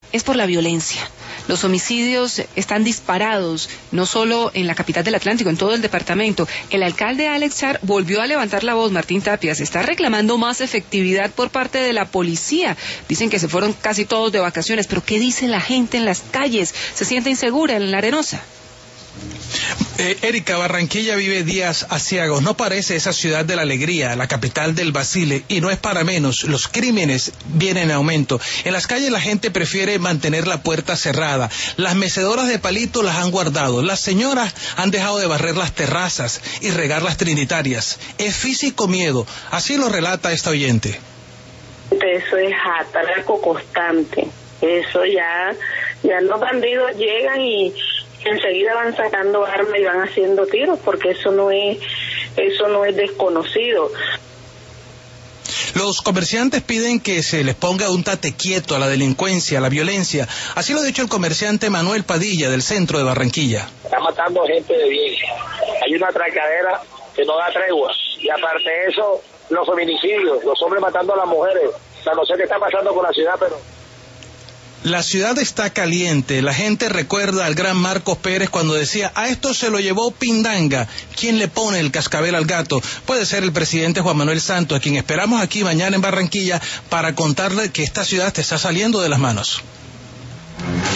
es por la violencia. Los homicidios están disparados, no solo en la capital del Atlántico, en todo el departamento. El alcalde Alex Char volvió a levantar la voz, Martín Tapias, está reclamando más efectividad por parte de la policía. Dicen que se fueron casi todos de vacaciones, pero ¿qué dice la gente en las calles? ¿Se siente insegura en La Arenosa? Erika, Barranquilla vive días aciagos. No parece esa ciudad de la alegría, la capital del Basile, y no es para menos. Los crímenes vienen en aumento. En las calles la gente prefiere mantener la puerta cerrada. Las mecedoras de palito las han guardado. Las señoras han dejado de barrer las terrazas y regar las trinitarias. Es físico miedo. Así lo relata esta oyente. Eso es atraco constante. Eso ya los bandidos llegan y enseguida van sacando armas y van haciendo tiros, porque eso no es desconocido. Los comerciantes piden que se les ponga un tate quieto a la delincuencia, a la violencia. Así lo ha dicho el comerciante Manuel Padilla, del centro de Barranquilla. Está matando gente de bien. Hay una atracadera que no da tregua. Y aparte de eso, los feminicidios, los hombres matando a las mujeres. O sea, no sé qué está pasando con la ciudad, pero... La ciudad está caliente. La gente recuerda al gran Marcos Pérez cuando decía: a esto se lo llevó Pindanga. ¿Quién le pone el cascabel al gato? Puede ser el presidente Juan Manuel Santos, a quien esperamos aquí mañana en Barranquilla para contarle que esta ciudad te está saliendo de las manos.